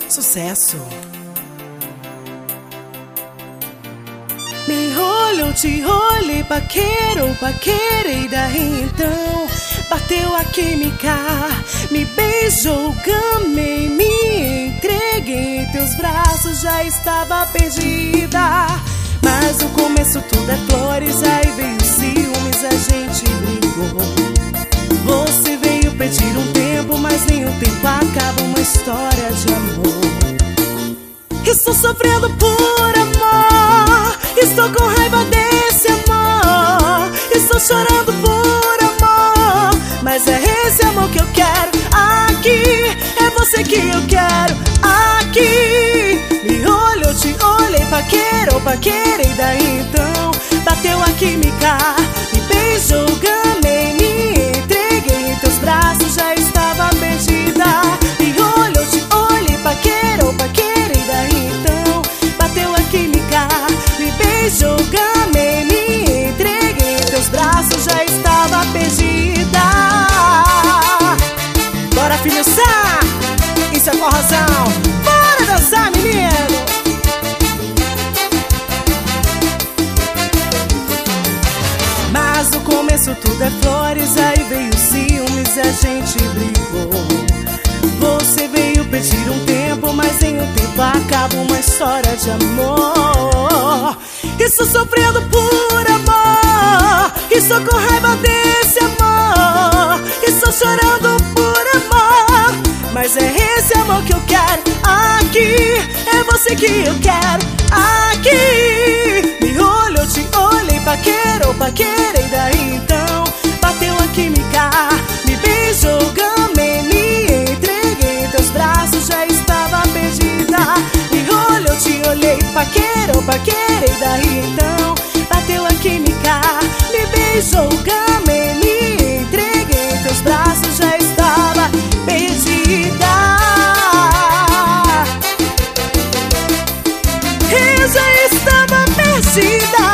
Sucesso. Me enrolhou, te enrolei, paqueiro, paquerei. Daí então bateu a química, me beijou, gamei, me entreguei em teus braços, já estava perdida. Mas no começo tudo é flores, aí veio ciúmes, a gente brigou. Você veio pedir um tempo, mas nem o tempo acaba uma história de amor. Estou sofrendo por amor, estou com raiva desse amor. Estou chorando por amor, mas é esse amor que eu quero. Aqui, é você que eu quero. Aqui, me olhou, te olhei, paqueiro, paquerei. Daí então, bateu a química, me beijou, gamei, me entreguei em teus braços, já estava perdida. Me olhou, te olhei, paqueiro, paquerei. Daí então, bateu a química, me beijou, gamei, me entreguei em teus braços, já estava perdida. Bora, filho, Sá, isso é forrozão. Bora dançar, menino. Mas no começo tudo é flores, aí veio ciúmes e a gente brigou. Você veio pedir um tempo, mas em um tempo acaba uma história de amor. Estou sofrendo por amor, estou com raiva desse amor. Estou chorando por amor, mas é esse amor que eu quero. Aqui, é você que eu quero. Aqui, me olhou, te olhei, paqueiro, paquerei. Daí então, bateu a química, me beijou, gamei, me entreguei em teus braços, já estava perdida. Me olhou, te olhei, paqueiro, paquerei. Daí então, bateu a química, me beijou, gamei, me entreguei em teus braços, já estava perdida. Eu já estava perdida.